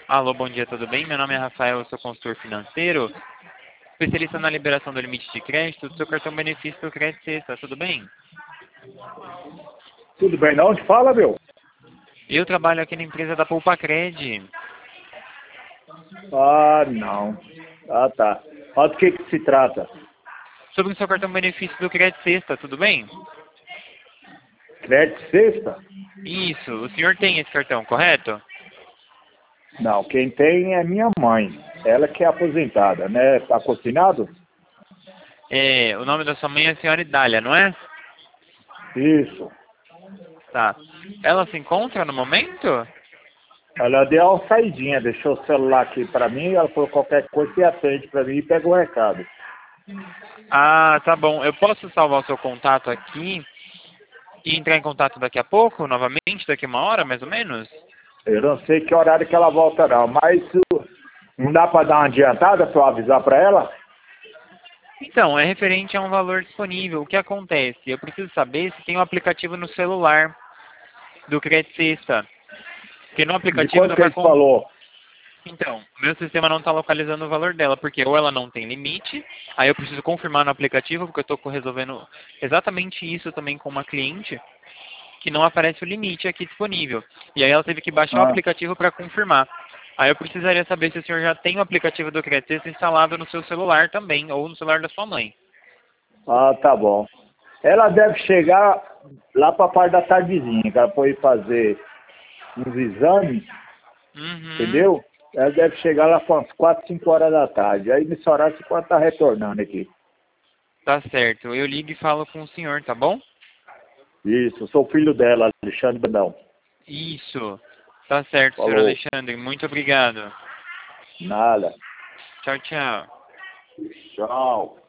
Alô, bom dia, tudo bem? Meu nome é Rafael, eu sou consultor financeiro, especialista na liberação do limite de crédito do seu cartão benefício do Crédito Sexta, tudo bem? Tudo bem, não? Onde fala, meu? Eu trabalho aqui na empresa da Poupa-Cred. Ah, não. Ah, tá. Mas do que se trata? Sobre o seu cartão benefício do Crédito Sexta, tudo bem? Crédito sexta? Isso, o senhor tem esse cartão, correto? Não, quem tem é minha mãe. Ela que é aposentada, né? Tá consignado? É, o nome da sua mãe é a senhora Idália, não é? Isso. Tá. Ela se encontra no momento? Ela deu uma saidinha, deixou o celular aqui pra mim, ela falou qualquer coisa, você atende pra mim e pega o recado. Ah, tá bom. Eu posso salvar o seu contato aqui e entrar em contato daqui a pouco, novamente, daqui a uma hora, mais ou menos? Eu não sei que horário que ela volta não, mas não dá pra dar uma adiantada pra eu avisar pra ela? Então, é referente a um valor disponível. O que acontece? Eu preciso saber se tem um aplicativo no celular do Crédito Sexta. Porque no De aplicativo quanto dá que pra... ele falou? Então, o meu sistema não está localizando o valor dela, porque ou ela não tem limite, aí eu preciso confirmar no aplicativo, porque eu estou resolvendo exatamente isso também com uma cliente, que não aparece o limite aqui disponível. E aí ela teve que baixar o Ah, aplicativo para confirmar. Aí eu precisaria saber se o senhor já tem o aplicativo do Crédito Sexta instalado no seu celular também, ou no celular da sua mãe. tá bom. Ela deve chegar lá pra parte da tardezinha, que ela foi fazer uns exames, Uhum. entendeu? Ela deve chegar lá com umas 4, 5 horas da tarde. Aí nesse horário você pode estar retornando aqui. Tá certo. Eu ligo e falo com o senhor, tá bom? Isso, eu sou filho dela, Alexandre Brandão. Isso. Tá certo, senhor Falou. Alexandre. Muito obrigado. Nada. Tchau, tchau. Tchau.